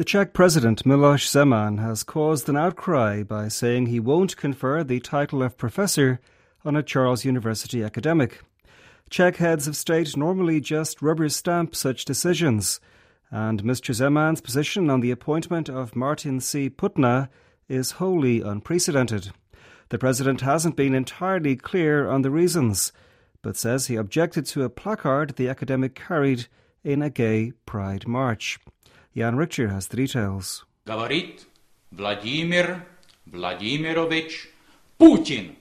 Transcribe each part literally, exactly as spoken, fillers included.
The Czech president Miloš Zeman has caused an outcry by saying he won't confer the title of professor on a Charles University academic. Czech heads of state normally just rubber stamp such decisions, and Mister Zeman's position on the appointment of Martin C. Putna is wholly unprecedented. The president hasn't been entirely clear on the reasons, but says he objected to a placard the academic carried in a gay pride march. Jan Richter has the details. Говорит Владимир Владимирович Putin.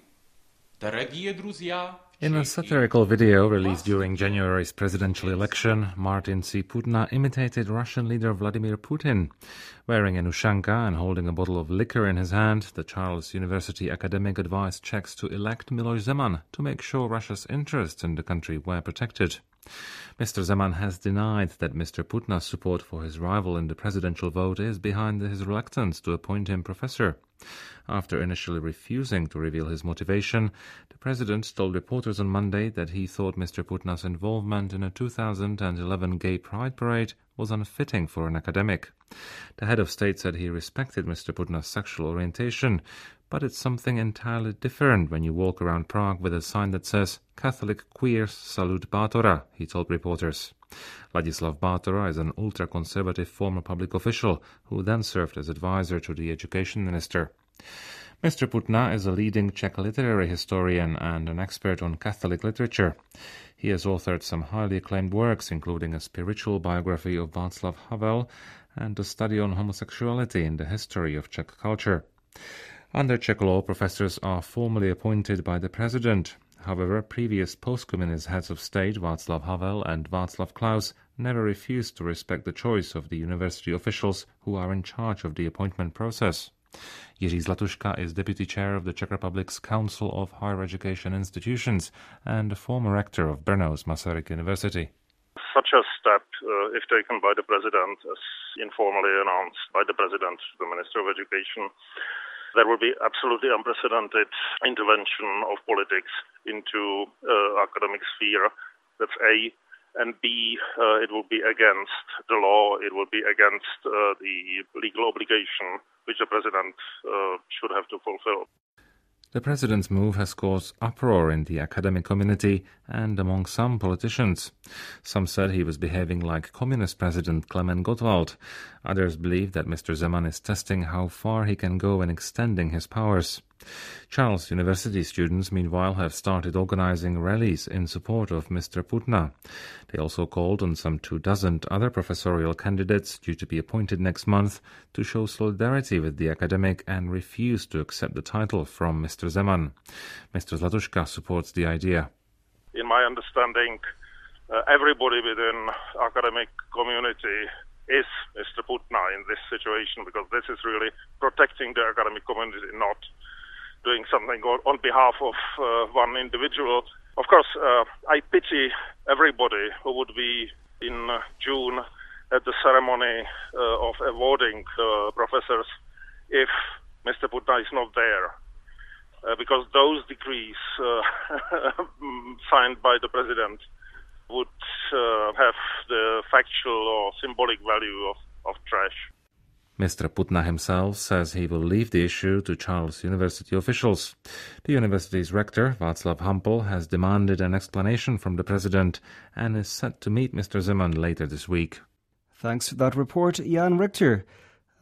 Дорогие друзья. In a satirical video released during January's presidential election, Martin C. Putna imitated Russian leader Vladimir Putin. Wearing an ushanka and holding a bottle of liquor in his hand, the Charles University academic advised Czechs to elect Miloš Zeman to make sure Russia's interests in the country were protected. Mister Zeman has denied that Mister Putna's support for his rival in the presidential vote is behind his reluctance to appoint him professor. After initially refusing to reveal his motivation, the president told reporters on Monday that he thought Mister Putna's involvement in a two thousand eleven gay pride parade was unfitting for an academic. The head of state said he respected Mister Putna's sexual orientation, but it's something entirely different when you walk around Prague with a sign that says Catholic Queers Salute Bátora, he told reporters. Ladislav Bátora is an ultra-conservative former public official who then served as advisor to the education minister. Mister Putna is a leading Czech literary historian and an expert on Catholic literature. He has authored some highly acclaimed works, including a spiritual biography of Václav Havel and a study on homosexuality in the history of Czech culture. Under Czech law, professors are formally appointed by the president. However, previous post-communist heads of state, Václav Havel and Václav Klaus, never refused to respect the choice of the university officials who are in charge of the appointment process. Jiří Zlatuška is deputy chair of the Czech Republic's Council of Higher Education Institutions and a former rector of Brno's Masaryk University. Such a step, uh, if taken by the president, as informally announced by the president, the Minister of Education, there will be absolutely unprecedented intervention of politics into uh, academic sphere. That's A. And B, uh, it will be against the law, it will be against uh, the legal obligation which the president uh, should have to fulfill. The president's move has caused uproar in the academic community and among some politicians. Some said he was behaving like communist president Klement Gottwald. Others believe that Mister Zeman is testing how far he can go in extending his powers. Charles University students, meanwhile, have started organizing rallies in support of Mister Putna. They also called on some two dozen other professorial candidates due to be appointed next month to show solidarity with the academic and refuse to accept the title from Mister Zeman. Mister Zlatuška supports the idea. In my understanding, uh, everybody within academic community is Mister Putna in this situation, because this is really protecting the academic community, not doing something on behalf of uh, one individual. Of course, uh, I pity everybody who would be in uh, June at the ceremony uh, of awarding uh, professors if Mister Putna is not there. Uh, because those decrees uh, signed by the president would uh, have the factual or symbolic value of, of trash. Mister Putna himself says he will leave the issue to Charles University officials. The university's rector, Václav Hampel, has demanded an explanation from the president and is set to meet Mister Zeman later this week. Thanks for that report, Jan Richter.